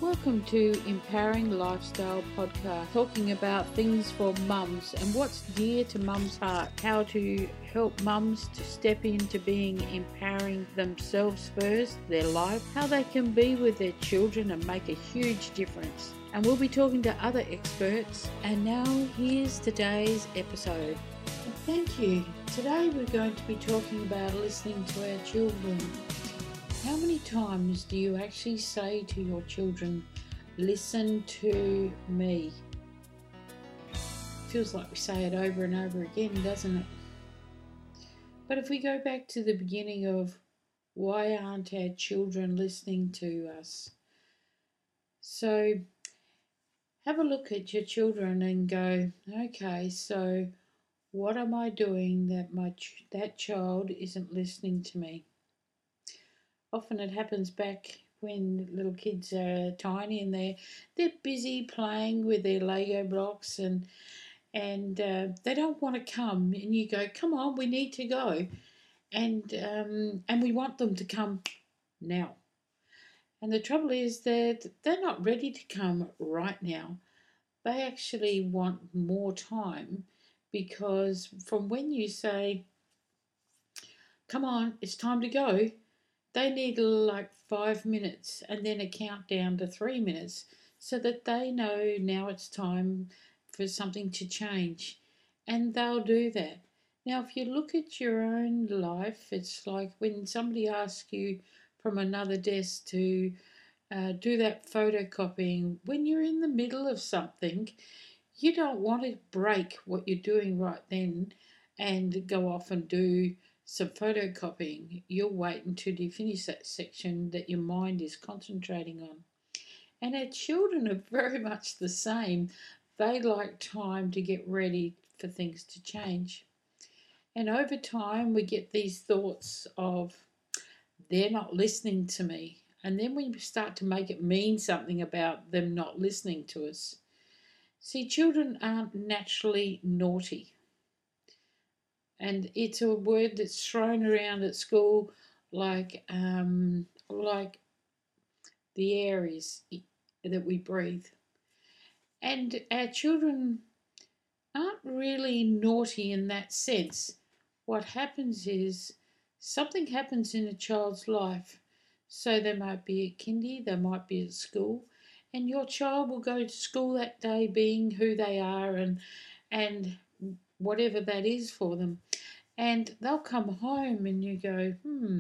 welcome to Empowering Lifestyle Podcast, talking about things for mums and what's dear to mums' heart, how to help mums to step into being empowering themselves first, their life, how they can be with their children and make a huge difference. And we'll be talking to other experts. And now here's today's episode. And thank you. Today we're going to be talking about listening to our children. How many times do you actually say to your children, listen to me? Feels like we say it over and over again, doesn't it? But if we go back to the beginning of why aren't our children listening to us? So have a look at your children and go, okay, so what am I doing that that child isn't listening to me? Often it happens back when little kids are tiny and they're busy playing with their Lego blocks and they don't want to come, and you go, come on, we need to go, and we want them to come now. And the trouble is that they're not ready to come right now. They actually want more time, because from when you say, come on, it's time to go, they need like 5 minutes and then a countdown to 3 minutes so that they know now it's time for something to change. And they'll do that. Now, if you look at your own life, it's like when somebody asks you from another desk to do that photocopying, when you're in the middle of something, you don't want to break what you're doing right then and go off and do some photocopying. You'll wait until you finish that section that your mind is concentrating on. And our children are very much the same. They like time to get ready for things to change. And over time, we get these thoughts of, they're not listening to me. And then we start to make it mean something about them not listening to us. See, children aren't naturally naughty. And it's a word that's thrown around at school like the air is that we breathe. And our children aren't really naughty in that sense. What happens is something happens in a child's life. So they might be at kindy, they might be at school, and your child will go to school that day being who they are and whatever that is for them. And they'll come home and you go,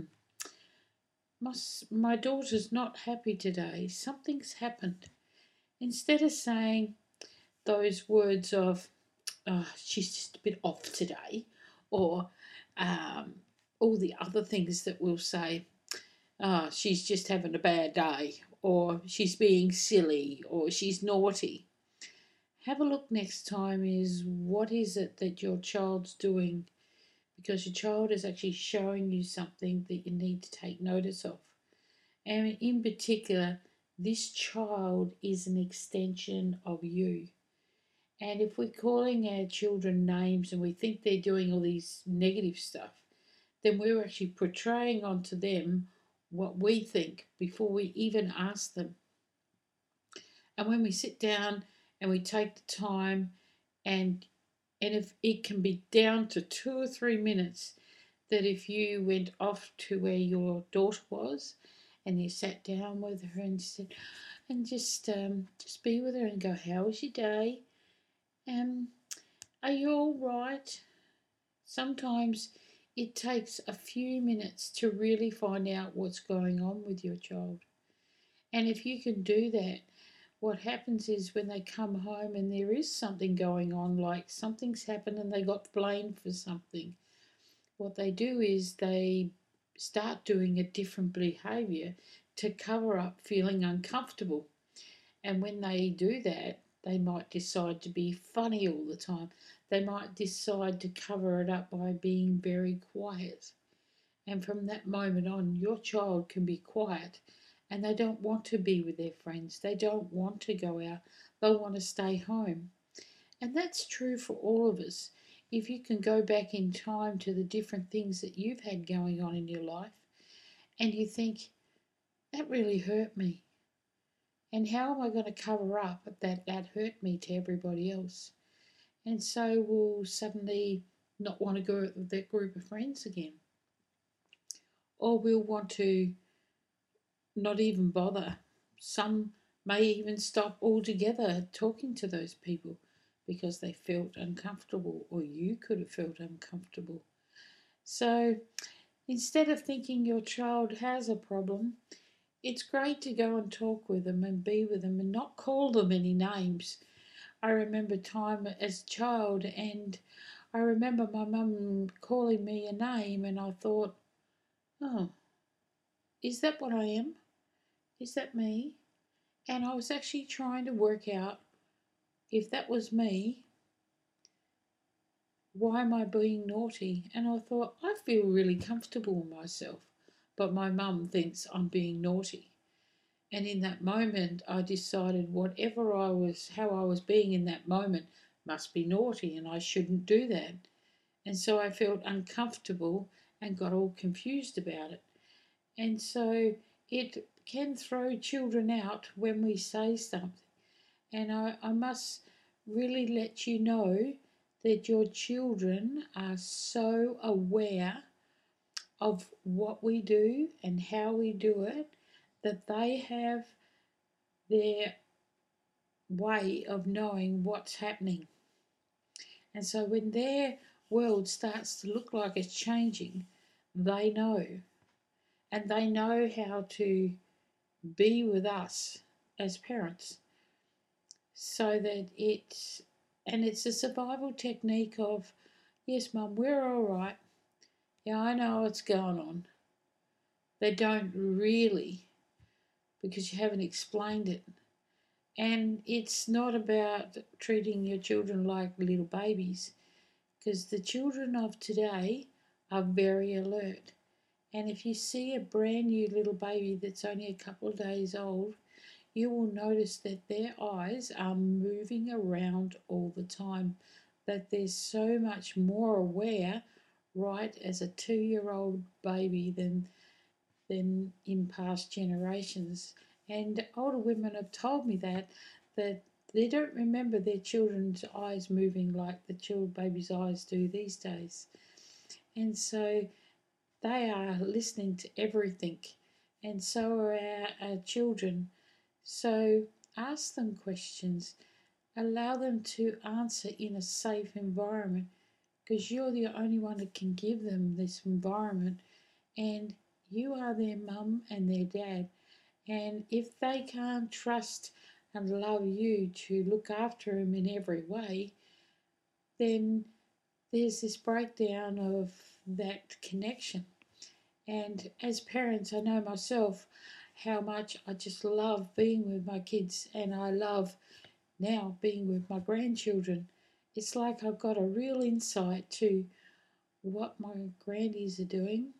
my daughter's not happy today. Something's happened. Instead of saying those words of, oh, she's just a bit off today, or all the other things that we'll say, oh, she's just having a bad day, or she's being silly, or she's naughty. Have a look next time is, what is it that your child's doing? Because your child is actually showing you something that you need to take notice of. And in particular, this child is an extension of you. And if we're calling our children names and we think they're doing all these negative stuff, then we're actually portraying onto them what we think before we even ask them. And when we sit down and we take the time, and if it can be down to 2 or 3 minutes, that if you went off to where your daughter was and you sat down with her and said, and just be with her and go, how was your day? Are you all right? Sometimes it takes a few minutes to really find out what's going on with your child. And if you can do that, what happens is when they come home and there is something going on, like something's happened and they got blamed for something, what they do is they start doing a different behaviour to cover up feeling uncomfortable. And when they do that, they might decide to be funny all the time. They might decide to cover it up by being very quiet. And from that moment on, your child can be quiet, and they don't want to be with their friends. They don't want to go out. They want to stay home. And that's true for all of us. If you can go back in time to the different things that you've had going on in your life, and you think, that really hurt me. And how am I going to cover up that hurt me to everybody else? And so we'll suddenly not want to go with that group of friends again. Or we'll want to not even bother. Some may even stop altogether talking to those people because they felt uncomfortable, or you could have felt uncomfortable. So instead of thinking your child has a problem, it's great to go and talk with them and be with them and not call them any names. I remember time as a child, and I remember my mum calling me a name, and I thought, oh, is that what I am? Is that me? And I was actually trying to work out, if that was me, why am I being naughty? And I thought, I feel really comfortable with myself, but my mum thinks I'm being naughty. And in that moment, I decided how I was being in that moment must be naughty and I shouldn't do that. And so I felt uncomfortable and got all confused about it. And so it can throw children out when we say something. And I must really let you know that your children are so aware of what we do and how we do it that they have their way of knowing what's happening. And so when their world starts to look like it's changing, they know. And they know how to be with us as parents so that it's a survival technique of, yes, Mum, we're all right. Yeah, I know what's going on. They don't really, because you haven't explained it. And it's not about treating your children like little babies, because the children of today are very alert. And if you see a brand new little baby that's only a couple of days old, you will notice that their eyes are moving around all the time, that they're so much more aware right as a 2-year-old baby than in past generations. And older women have told me that they don't remember their children's eyes moving like the child baby's eyes do these days. And so they are listening to everything, and so are our children. So ask them questions, allow them to answer in a safe environment, because you're the only one that can give them this environment, and you are their mum and their dad. And if they can't trust and love you to look after them in every way, then there's this breakdown of that connection. And as parents, I know myself how much I just love being with my kids, and I love now being with my grandchildren. It's like I've got a real insight to what my grandies are doing,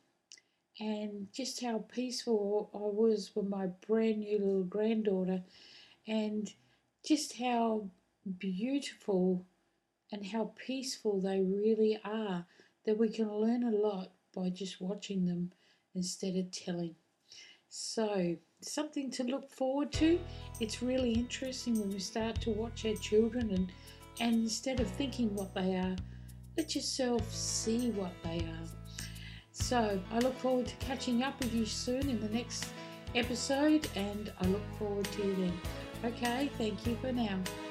and just how peaceful I was with my brand new little granddaughter, and just how beautiful and how peaceful they really are, that we can learn a lot by just watching them instead of telling. So, something to look forward to. It's really interesting when we start to watch our children, and instead of thinking what they are, let yourself see what they are. So, I look forward to catching up with you soon in the next episode, and I look forward to you then. Okay, thank you for now.